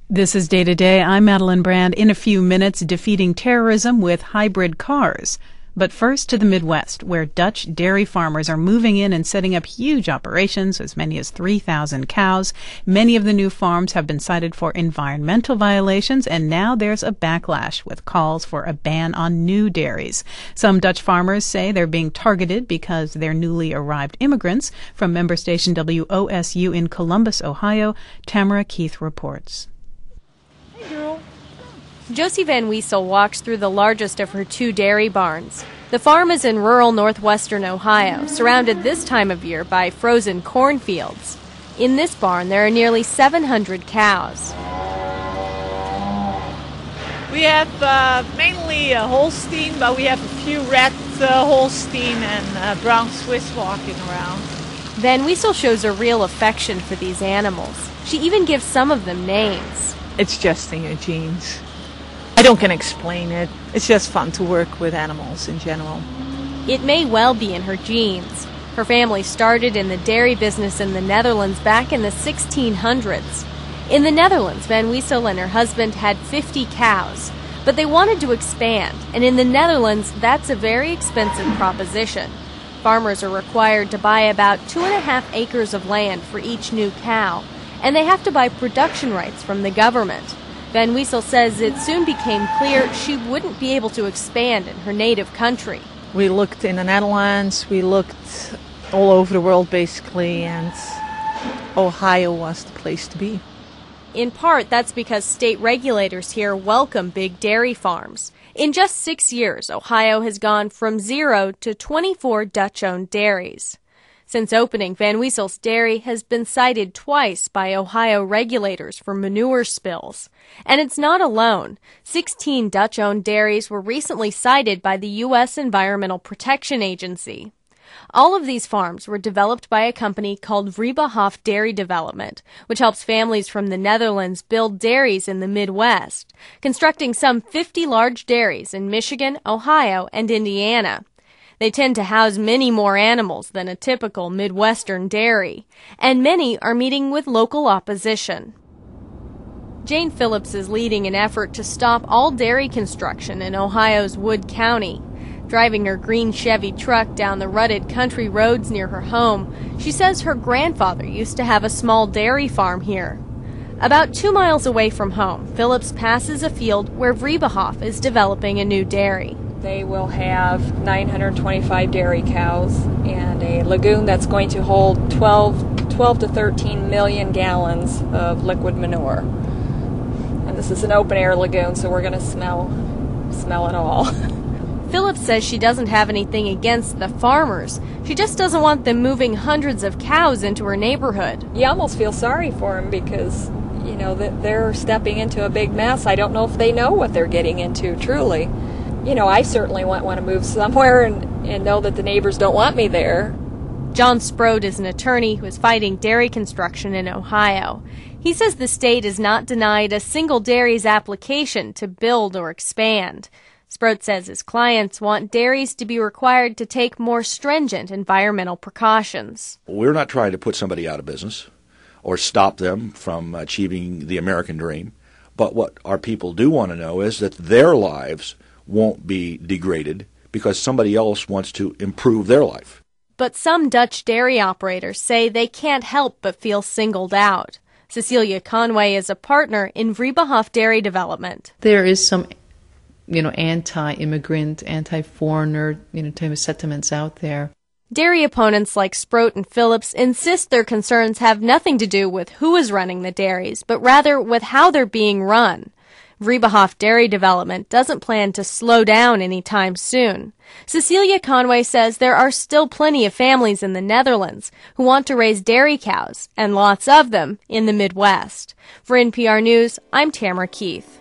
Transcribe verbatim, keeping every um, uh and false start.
This is Day to Day. I'm Madeline Brand. In a few minutes, defeating terrorism with hybrid cars. But first to the Midwest, where Dutch dairy farmers are moving in and setting up huge operations, as many as three thousand cows. Many of the new farms have been cited for environmental violations, and now there's a backlash with calls for a ban on new dairies. Some Dutch farmers say they're being targeted because they're newly arrived immigrants. From member station W O S U in Columbus, Ohio, Tamara Keith reports. Josie Van Weesel walks through the largest of her two dairy barns. The farm is in rural northwestern Ohio, surrounded this time of year by frozen cornfields. In this barn, there are nearly seven hundred cows. We have uh, mainly a Holstein, but we have a few red uh, Holstein and uh, brown Swiss walking around. Van Weesel shows a real affection for these animals. She even gives some of them names. It's just in your genes. I don't can explain it. It's just fun to work with animals in general. It may well be in her genes. Her family started in the dairy business in the Netherlands back in the sixteen hundreds. In the Netherlands, Van Weesel and her husband had fifty cows, but they wanted to expand, and in the Netherlands, that's a very expensive proposition. Farmers are required to buy about two and a half acres of land for each new cow, and they have to buy production rights from the government. Van Weesel says it soon became clear she wouldn't be able to expand in her native country. We looked in the Netherlands, we looked all over the world basically, and Ohio was the place to be. In part, that's because state regulators here welcome big dairy farms. In just six years, Ohio has gone from zero to twenty-four Dutch-owned dairies. Since opening, Van Weesel's dairy has been cited twice by Ohio regulators for manure spills. And it's not alone. Sixteen Dutch-owned dairies were recently cited by the U S Environmental Protection Agency. All of these farms were developed by a company called Vriebehoff Dairy Development, which helps families from the Netherlands build dairies in the Midwest, constructing some fifty large dairies in Michigan, Ohio, and Indiana. They tend to house many more animals than a typical Midwestern dairy, and many are meeting with local opposition. Jane Phillips is leading an effort to stop all dairy construction in Ohio's Wood County. Driving her green Chevy truck down the rutted country roads near her home, she says her grandfather used to have a small dairy farm here. About two miles away from home, Phillips passes a field where Vriebehoff is developing a new dairy. They will have nine hundred twenty-five dairy cows and a lagoon that's going to hold twelve, twelve to thirteen million gallons of liquid manure. And this is an open-air lagoon, so we're going to smell, smell it all. Phillips says she doesn't have anything against the farmers. She just doesn't want them moving hundreds of cows into her neighborhood. You almost feel sorry for them because, you know, they're stepping into a big mess. I don't know if they know what they're getting into, truly. You know, I certainly wouldn't want to move somewhere and, and know that the neighbors don't want me there. John Sprode is an attorney who is fighting dairy construction in Ohio. He says the state has not denied a single dairy's application to build or expand. Sprode says his clients want dairies to be required to take more stringent environmental precautions. We're not trying to put somebody out of business or stop them from achieving the American dream. But what our people do want to know is that their lives won't be degraded because somebody else wants to improve their life. But some Dutch dairy operators say they can't help but feel singled out. Cecilia Conway is a partner in Vriebehoff Dairy Development. There is some, you know, anti-immigrant, anti-foreigner, you know, type of sentiments out there. Dairy opponents like Sprode and Phillips insist their concerns have nothing to do with who is running the dairies, but rather with how they're being run. Vriebehoff Dairy Development doesn't plan to slow down anytime soon. Cecilia Conway says there are still plenty of families in the Netherlands who want to raise dairy cows, and lots of them in the Midwest. For N P R News, I'm Tamara Keith.